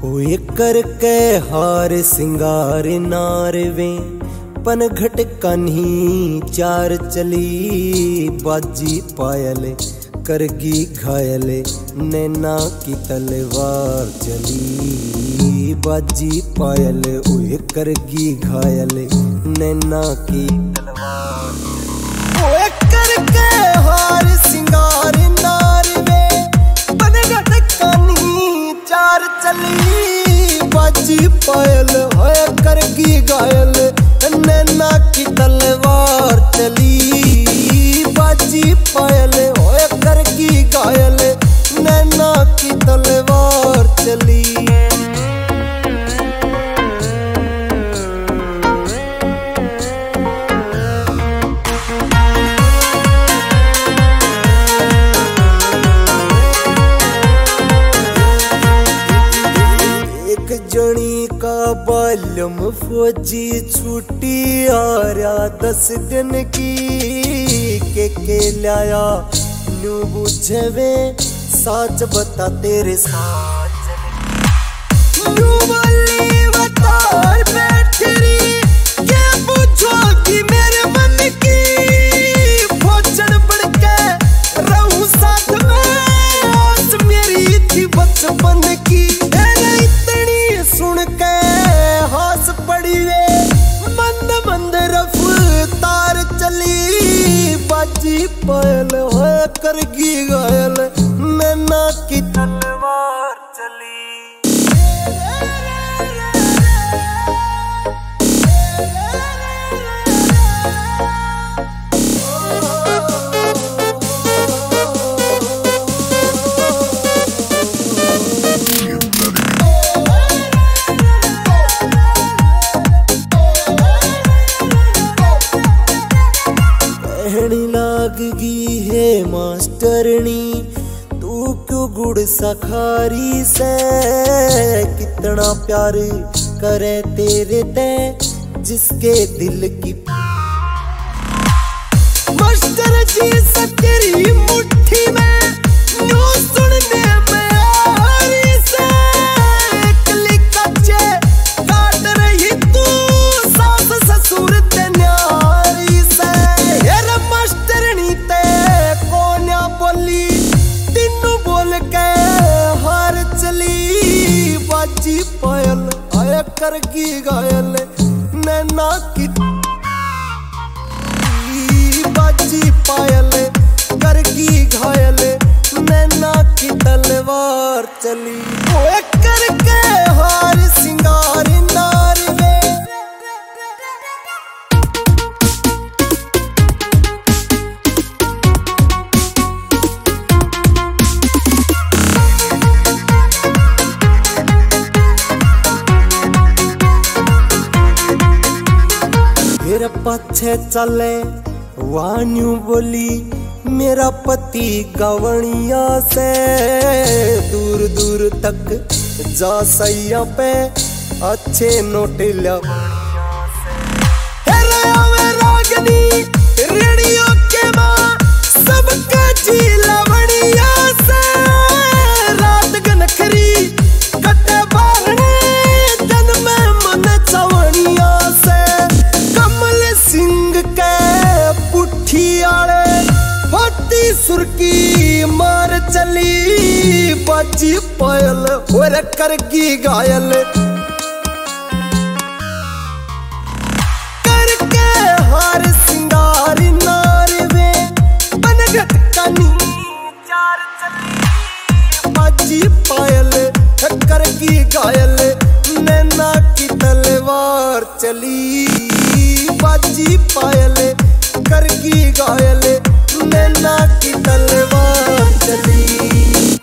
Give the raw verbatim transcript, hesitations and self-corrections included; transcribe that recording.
ओए करके हार सिंगार नारवे पनघट कन्ही चार चली बाजी पायल करगी घायल नैना की तलवार चली बाजी पायल ओए करगी घायल नैना की तलवार। ओए करके हार सिंगार नारवे पनघट कन्ही चार चली बाजी पायल होए करगी घायल नैना की तलवार चली बाजी पायल होए करगी घायल नैना की तलवार चली। एक जनी का बाल्यम फौजी छुट्टी आ रहा दस दिन की के के लाया न्यू बुझवे साच बता तेरे साच न्यू बोली बता बैठरी के पूछोगी मेरे मन की फौजन बढ़ के रहूं साथ में आस मेरी थी बचपन की सुन के हास पड़ी वे मंद मंद रफ्तार चली बाजी पायल हो करगी घायल नैना की तलवार चली। लागगी है मास्टरनी तू क्यों गुड़ सखारी से कितना प्यार करे तेरे ते जिसके दिल की मास्टर जी से तेरी मुट्ठी में न्यू सुनने में आ रही से क्लिक कच्चे काट रही तू सास ससुर ते न्यारी से मास्टरनी ते कोन्या बोली तीनू बोल के हार चली बाजी पायल आया करगी घायल नैना की बाजी पायल करगी घायल नैना की तलवार चली। ओए करके हार सिंगार नारवे मेरा पछे चले वान्यू बोली मेरा पति गवणिया से दूर दूर तक जा सैया पे अच्छे नोट रागनी रेडियो के माँ सबका जी लवणिया से रात गनखरी कटे बारने जन्म मन चवणिया से सिंह के पुट्ठी आड़े फटी सुर्की मार चली बाजी पायल और करगी घायल करके हार सिंगार नारवे पनघट कन्ही चार चली बाजी पायल करगी घायल नैना की तलवार चली बाजी पायल करगी घायल नैना की तलवार चली।